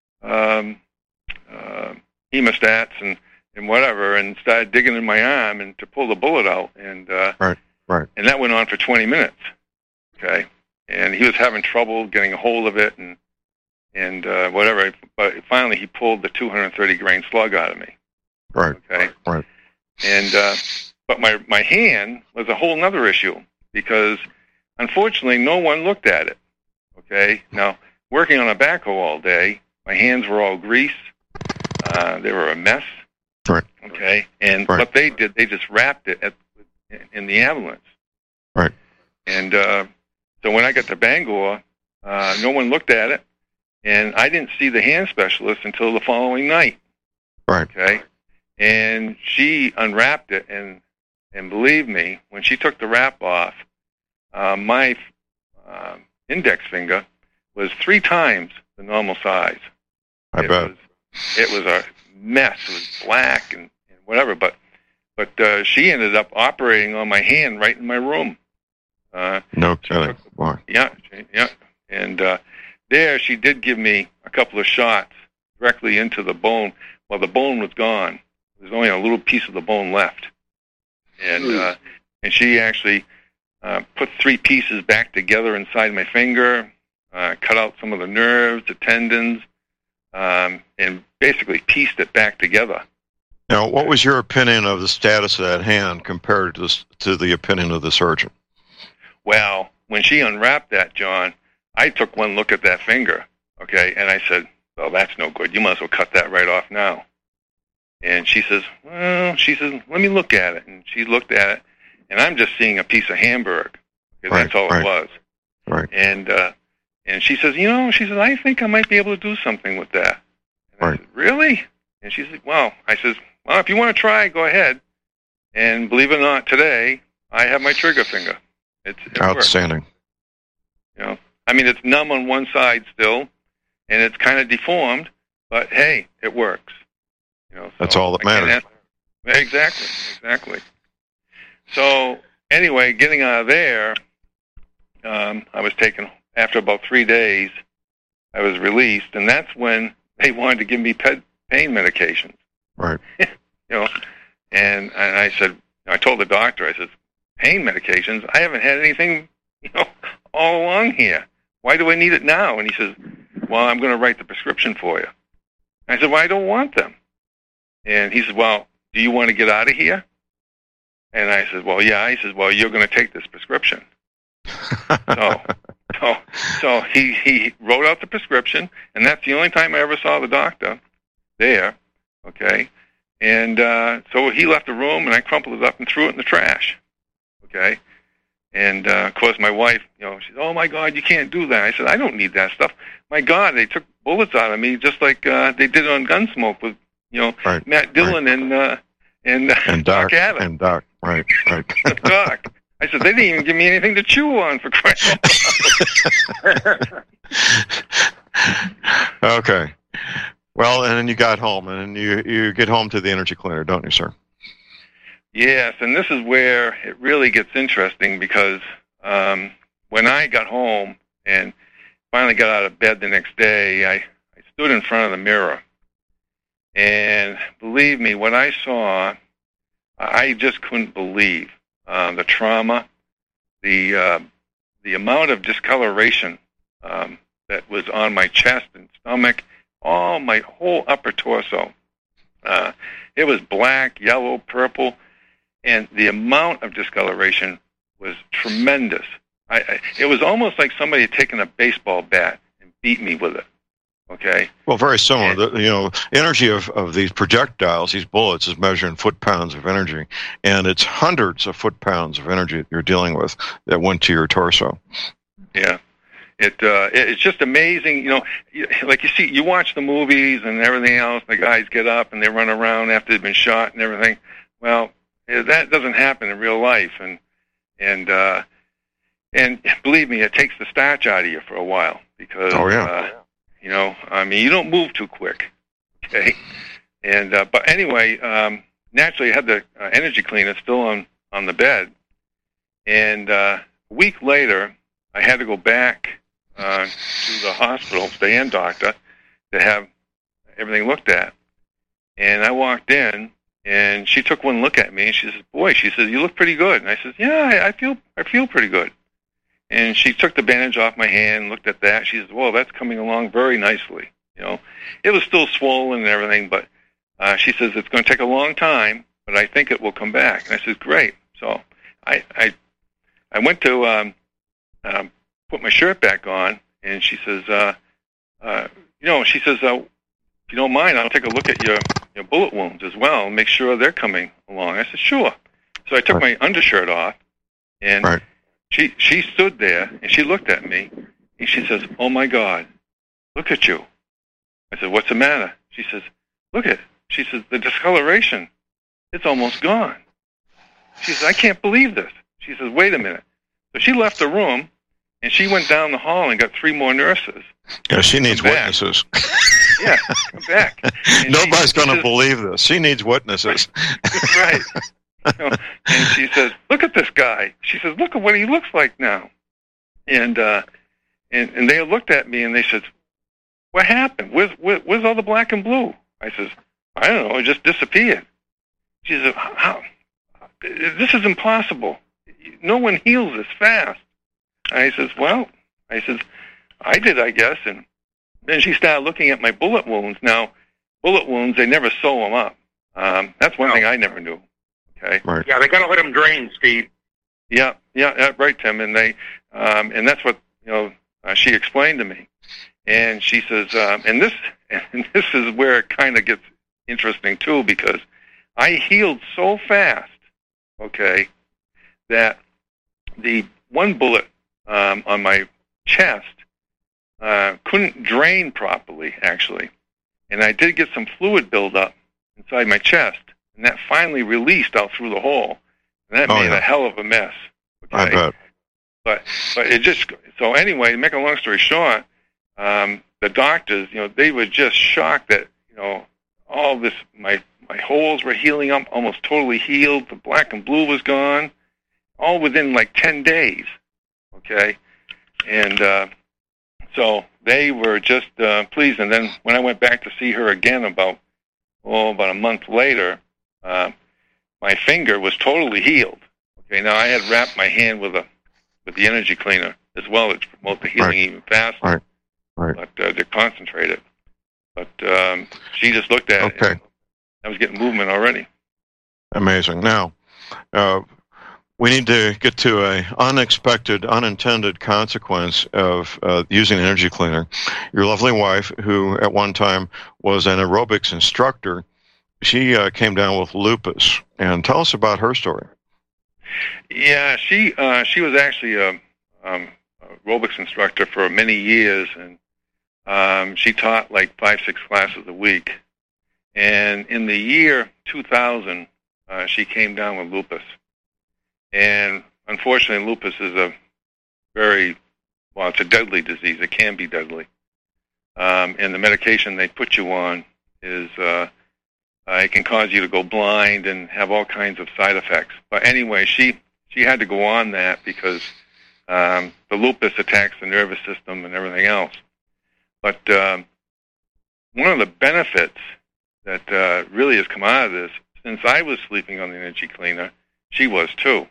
hemostats and whatever, and started digging in my arm and to pull the bullet out. And right. And that went on for 20 minutes. Okay. And he was having trouble getting a hold of it and whatever. But finally, he pulled the 230 grain slug out of me. Right. Okay. Right. And but my hand was a whole other issue because unfortunately no one looked at it. Okay. Now working on a backhoe all day, my hands were all grease. They were a mess. Right. Okay. And what they did, they just wrapped it in the ambulance. Right. And so when I got to Bangor, no one looked at it, and I didn't see the hand specialist until the following night. Right. Okay. And she unwrapped it, and believe me, when she took the wrap off, my index finger was 3 times the normal size. I bet. It was a mess. It was black and whatever, but she ended up operating on my hand right in my room. No kidding. Wow. Yeah. And there she did give me a couple of shots directly into the bone. Well, the bone was gone. There's only a little piece of the bone left. And she actually put 3 pieces back together inside my finger, cut out some of the nerves, the tendons, and basically pieced it back together. Now, what was your opinion of the status of that hand compared to the opinion of the surgeon? Well, when she unwrapped that, John, I took one look at that finger, okay, and I said, well, that's no good. You might as well cut that right off now. And she says, let me look at it. And she looked at it, and I'm just seeing a piece of Hamburg, because that's all it was. Right. And she says, I think I might be able to do something with that. And I said, really? And she said, well, if you want to try, go ahead. And believe it or not, today, I have my trigger finger. It outstanding. Works. I mean, it's numb on one side still, and it's kind of deformed, but hey, it works. That's all that matters. Exactly. So anyway, getting out of there, I was taken, after about 3 days, I was released, and that's when they wanted to give me pain medications. Right. And I said, I told the doctor, I said, pain medications? I haven't had anything, all along here. Why do I need it now? And he says, well, I'm going to write the prescription for you. I said, well, I don't want them. And he said, well, do you want to get out of here? And I said, well, yeah. He says, well, you're going to take this prescription. So he wrote out the prescription, and that's the only time I ever saw the doctor there, okay? And so he left the room, and I crumpled it up and threw it in the trash, okay? And, of course, my wife, she said, oh, my God, you can't do that. I said, I don't need that stuff. My God, they took bullets out of me just like they did on Gunsmoke with, Matt Dillon and Doc Adams. And Doc, right. Doc. I said, they didn't even give me anything to chew on, for crying out loud. Okay. Well, and then you got home, and you get home to the energy cleaner, don't you, sir? Yes, and this is where it really gets interesting because when I got home and finally got out of bed the next day, I stood in front of the mirror. And believe me, what I saw, I just couldn't believe. The trauma, the amount of discoloration that was on my chest and stomach, my whole upper torso. It was black, yellow, purple, and the amount of discoloration was tremendous. It was almost like somebody had taken a baseball bat and beat me with it. Okay. Well, very similar. Energy of these projectiles, these bullets, is measured in foot-pounds of energy, and it's hundreds of foot-pounds of energy that you're dealing with that went to your torso. Yeah. It's just amazing, like you watch the movies and everything else, the guys get up and they run around after they've been shot and everything. Well, that doesn't happen in real life, and believe me, it takes the starch out of you for a while, because you don't move too quick, okay? And but anyway, naturally, I had the energy cleaner still on the bed, and a week later, I had to go back to the hospital, the hand doctor, to have everything looked at. And I walked in, and she took one look at me, and she says, "Boy," she says, "you look pretty good." And I says, "Yeah, I feel pretty good." And she took the bandage off my hand, looked at that. She says, "Well, that's coming along very nicely." It was still swollen and everything, but she says it's going to take a long time, but I think it will come back. And I says, "Great." So I went to put my shirt back on, and she says, she says, "If you don't mind, I'll take a look at your bullet wounds as well and make sure they're coming along." I said, "Sure." So I took my undershirt off, and she stood there, and she looked at me, and she says, "Oh, my God, look at you." I said, "What's the matter?" She says, "Look at," she says, "the discoloration, it's almost gone." She says, "I can't believe this." She says, "Wait a minute." So she left the room, and she went down the hall and got 3 more nurses. Yeah, she needs witnesses. Yeah, come back. And nobody's going to believe this. She needs witnesses. Right. And she says, "Look at this guy." She says, "Look at what he looks like now." And they looked at me and they said, "What happened? Where's all the black and blue?" I says, "I don't know. It just disappeared." She says, "How? This is impossible. No one heals this fast." I says, "Well," I says, "I did, I guess." And then she started looking at my bullet wounds. Now, bullet wounds, they never sew them up. That's one thing I never knew. Okay. Right. Yeah, they got to let them drain, Steve. Yeah, right, Tim. And they, and that's what she explained to me. And she says, and this is where it kind of gets interesting too, because I healed so fast, okay, that the one bullet on my chest couldn't drain properly, actually. And I did get some fluid buildup inside my chest, and that finally released out through the hole. And that made a hell of a mess. Okay? I bet. But it just, so anyway, to make a long story short, the doctors, they were just shocked that, all this, my holes were healing up, almost totally healed. The black and blue was gone, all within like 10 days. Okay. And so they were just pleased. And then when I went back to see her again about a month later, my finger was totally healed. Okay. Now I had wrapped my hand with the energy cleaner as well to promote the healing even faster. Right. But to concentrate it. But she just looked at it. And I was getting movement already. Amazing. Now, we need to get to an unexpected, unintended consequence of using an energy cleaner. Your lovely wife, who at one time was an aerobics instructor, she came down with lupus. And tell us about her story. Yeah, she was actually a aerobics instructor for many years, and she taught like 5-6 classes a week. And in the year 2000, she came down with lupus. And unfortunately, lupus is it's a deadly disease. It can be deadly. And the medication they put you on is, it can cause you to go blind and have all kinds of side effects. But anyway, she had to go on that because the lupus attacks the nervous system and everything else. But one of the benefits that really has come out of this, since I was sleeping on the energy cleaner, she was too.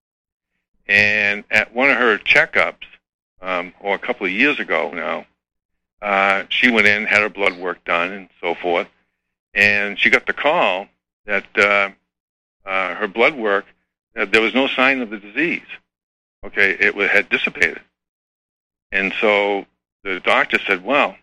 And at one of her checkups, or a couple of years ago now, she went in, had her blood work done and so forth, And she got the call that her blood work, there was no sign of the disease. Okay, it had dissipated. And so the doctor said, well,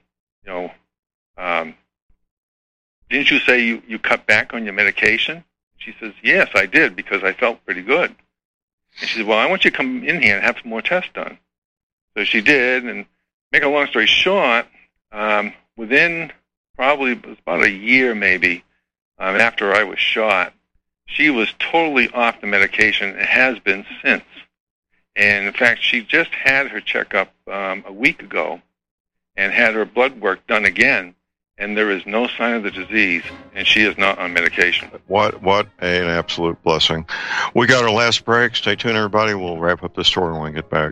didn't you say you cut back on your medication? She says, yes, I did, because I felt pretty good. And she said, well, I want you to come in here and have some more tests done. So she did, and make a long story short, within probably it was about a year maybe after I was shot, she was totally off the medication and has been since. And in fact, she just had her checkup a week ago and had her blood work done again, and there is no sign of the disease, and she is not on medication. What an absolute blessing. We got our last break. Stay tuned, everybody. We'll wrap up the story when we get back.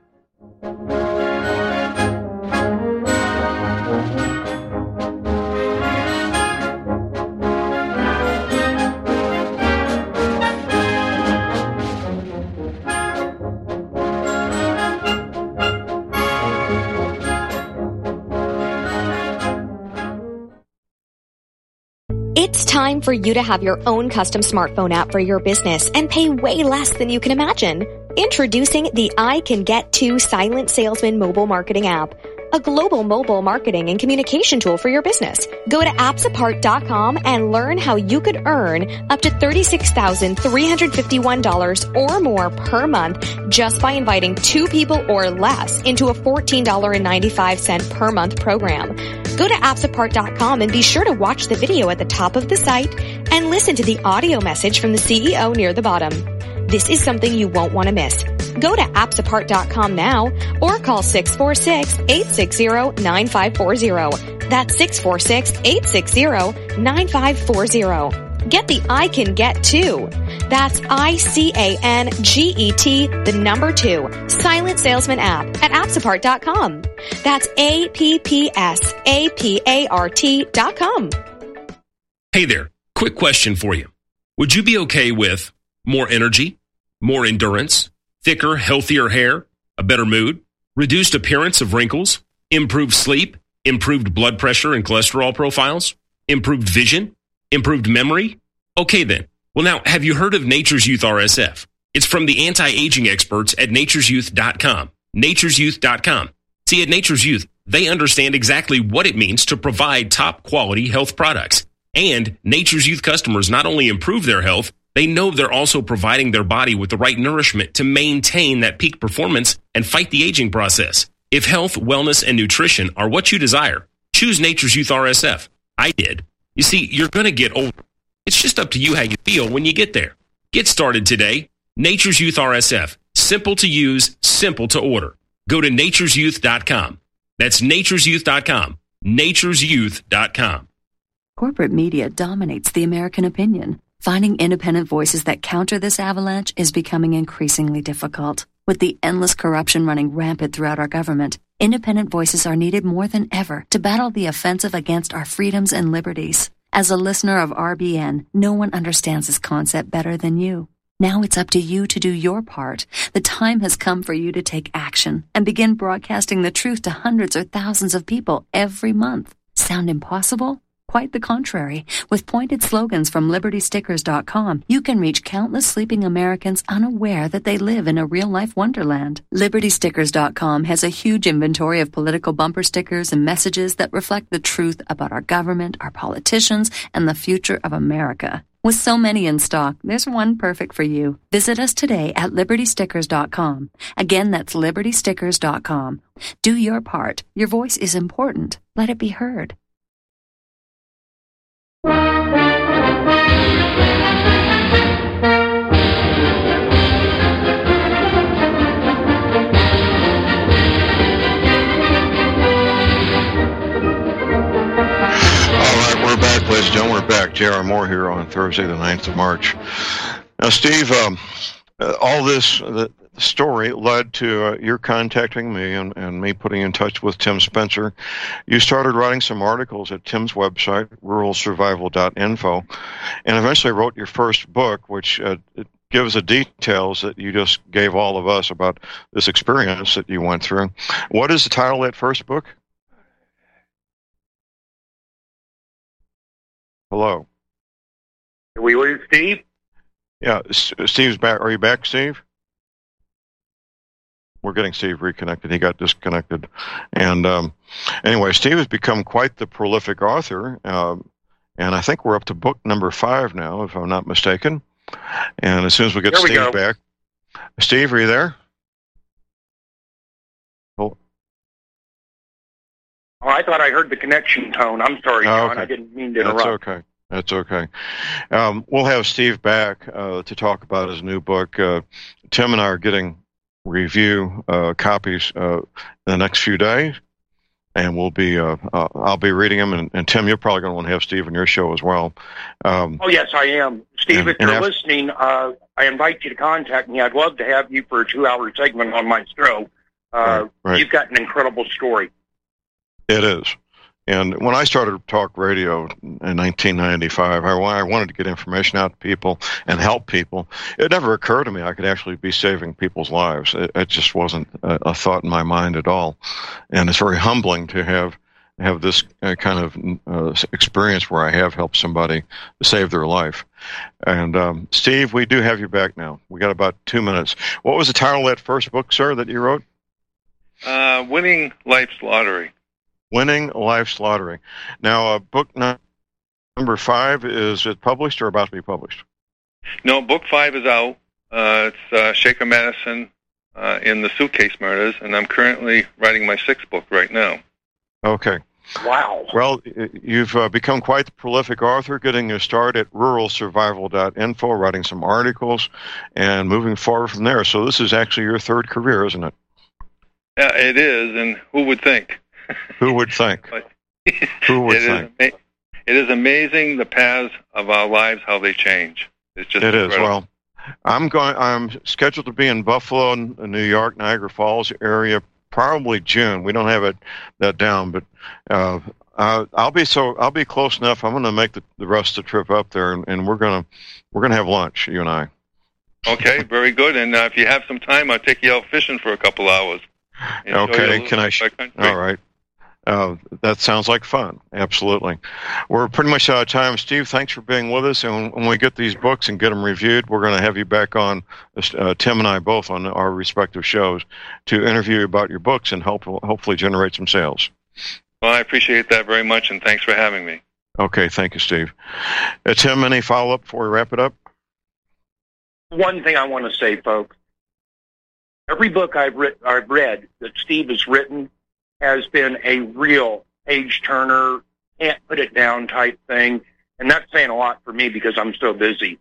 It's time for you to have your own custom smartphone app for your business and pay way less than you can imagine. Introducing the I Can Get To Silent Salesman mobile marketing app, a global mobile marketing and communication tool for your business. Go to appsapart.com and learn how you could earn up to $36,351 or more per month just by inviting 2 people or less into a $14.95 per month program. Go to appsapart.com and be sure to watch the video at the top of the site and listen to the audio message from the CEO near the bottom. This is something you won't want to miss. Go to appsapart.com now or call 646-860-9540. That's 646-860-9540. Get the I Can Get To. That's ICANGET, the number 2, Silent Salesman app at appsapart.com. That's APPSAPART.com. Hey there, quick question for you. Would you be okay with more energy, more endurance, thicker, healthier hair, a better mood, reduced appearance of wrinkles, improved sleep, improved blood pressure and cholesterol profiles, improved vision, improved memory? Okay then. Well now, have you heard of Nature's Youth RSF? It's from the anti-aging experts at nature'syouth.com. nature'syouth.com. See, at Nature's Youth, they understand exactly what it means to provide top quality health products. And Nature's Youth customers not only improve their health, they know they're also providing their body with the right nourishment to maintain that peak performance and fight the aging process. If health, wellness, and nutrition are what you desire, choose Nature's Youth RSF. I did. You see, you're going to get older. It's just up to you how you feel when you get there. Get started today. Nature's Youth RSF. Simple to use, simple to order. Go to nature'syouth.com. That's nature'syouth.com. nature'syouth.com. Corporate media dominates the American opinion. Finding independent voices that counter this avalanche is becoming increasingly difficult. With the endless corruption running rampant throughout our government, independent voices are needed more than ever to battle the offensive against our freedoms and liberties. As a listener of RBN, no one understands this concept better than you. Now it's up to you to do your part. The time has come for you to take action and begin broadcasting the truth to hundreds or thousands of people every month. Sound impossible? Quite the contrary. With pointed slogans from LibertyStickers.com, you can reach countless sleeping Americans unaware that they live in a real-life wonderland. LibertyStickers.com has a huge inventory of political bumper stickers and messages that reflect the truth about our government, our politicians, and the future of America. With so many in stock, there's one perfect for you. Visit us today at LibertyStickers.com. Again, that's LibertyStickers.com. Do your part. Your voice is important. Let it be heard. Ladies and gentlemen, we're back. J.R. Moore here on Thursday, the 9th of March. Now, Steve, all this the story led to your contacting me and me putting in touch with Tim Spencer. You started writing some articles at Tim's website, ruralsurvival.info, and eventually wrote your first book, which it gives the details that you just gave all of us about this experience that you went through. What is the title of that first book? Hello. Did we lose Steve? Yeah, Steve's back. Are you back, Steve? We're getting Steve reconnected. He got disconnected. And anyway, Steve has become quite the prolific author. And I think we're up to book number 5 now, if I'm not mistaken. And as soon as we get Steve back. Steve, are you there? Oh, I thought I heard the connection tone. I'm sorry, John. Okay. I didn't mean to interrupt. That's okay. We'll have Steve back to talk about his new book. Tim and I are getting review copies in the next few days, and we'll be I'll be reading them. And Tim, you're probably going to want to have Steve on your show as well. Oh yes, I am. Steve, if you're listening, I invite you to contact me. I'd love to have you for a 2-hour segment on my show. Right. You've got an incredible story. It is. And when I started talk radio in 1995, I wanted to get information out to people and help people. It never occurred to me I could actually be saving people's lives. It just wasn't a thought in my mind at all. And it's very humbling to have this kind of experience where I have helped somebody save their life. And Steve, we do have you back now. We got about 2 minutes. What was the title of that first book, sir, that you wrote? Winning Life's Lottery. Winning Life's Lottery. Now, book number 5, is it published or about to be published? No, book 5 is out. It's Shaker Madison in the Suitcase Murders, and I'm currently writing my 6th book right now. Okay. Wow. Well, you've become quite the prolific author, getting your start at ruralsurvival.info, writing some articles, and moving forward from there. So this is actually your 3rd career, isn't it? Yeah, it is, and who would think? Who would think? Who would think? It is amazing the paths of our lives, how they change. It's just incredible. Is. Well, I'm scheduled to be in Buffalo, New York, Niagara Falls area, probably June. We don't have that down, but I'll be close enough. I'm going to make the rest of the trip up there, and we're gonna have lunch, you and I. Okay, very good. And if you have some time, I'll take you out fishing for a couple hours. Okay, can I? All right. That sounds like fun. Absolutely. We're pretty much out of time. Steve, thanks for being with us. And when we get these books and get them reviewed, we're going to have you back on, Tim and I both, on our respective shows to interview you about your books and hopefully generate some sales. Well, I appreciate that very much, and thanks for having me. Okay, thank you, Steve. Tim, any follow-up before we wrap it up? One thing I want to say, folks. Every book I've read that Steve has written has been a real page-turner, can't put it down type thing, and that's saying a lot for me because I'm so busy.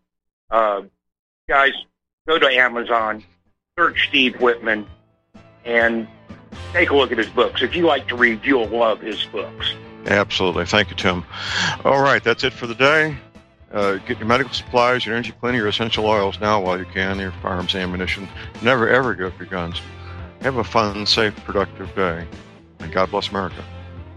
Guys, go to Amazon, search Steve Whitman, and take a look at his books. If you like to read, you'll love his books. Absolutely. Thank you, Tim. All right, that's it for the day. Get your medical supplies, your energy cleaner, your essential oils now while you can, your firearms, ammunition. Never, ever give up your guns. Have a fun, safe, productive day. And God bless America.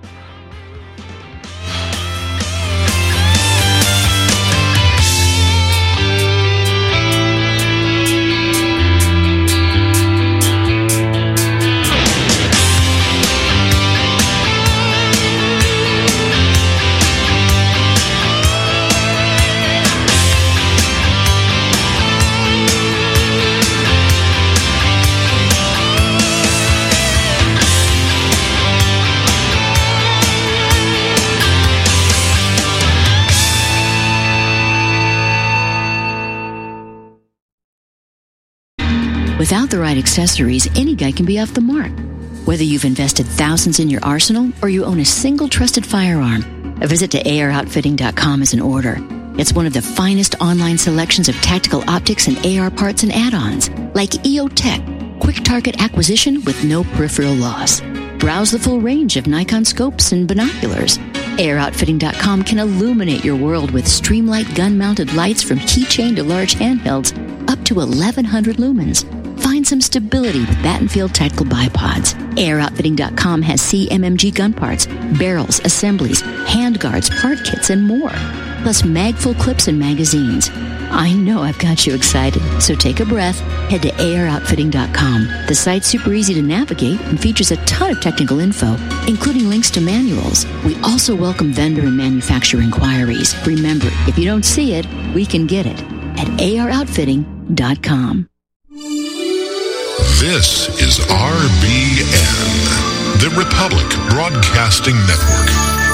Without the right accessories, any guy can be off the mark. Whether you've invested thousands in your arsenal or you own a single trusted firearm, a visit to AROutfitting.com is in order. It's one of the finest online selections of tactical optics and AR parts and add-ons, like EOTech, quick target acquisition with no peripheral loss. Browse the full range of Nikon scopes and binoculars. AROutfitting.com can illuminate your world with Streamlight gun-mounted lights from keychain to large handhelds, up to 1,100 lumens. Find some stability with Battenfield Tactical Bipods. AROutfitting.com has CMMG gun parts, barrels, assemblies, handguards, part kits, and more. Plus mag-full clips and magazines. I know I've got you excited, so take a breath. Head to AROutfitting.com. The site's super easy to navigate and features a ton of technical info, including links to manuals. We also welcome vendor and manufacturer inquiries. Remember, if you don't see it, we can get it at AROutfitting.com. This is RBN, the Republic Broadcasting Network.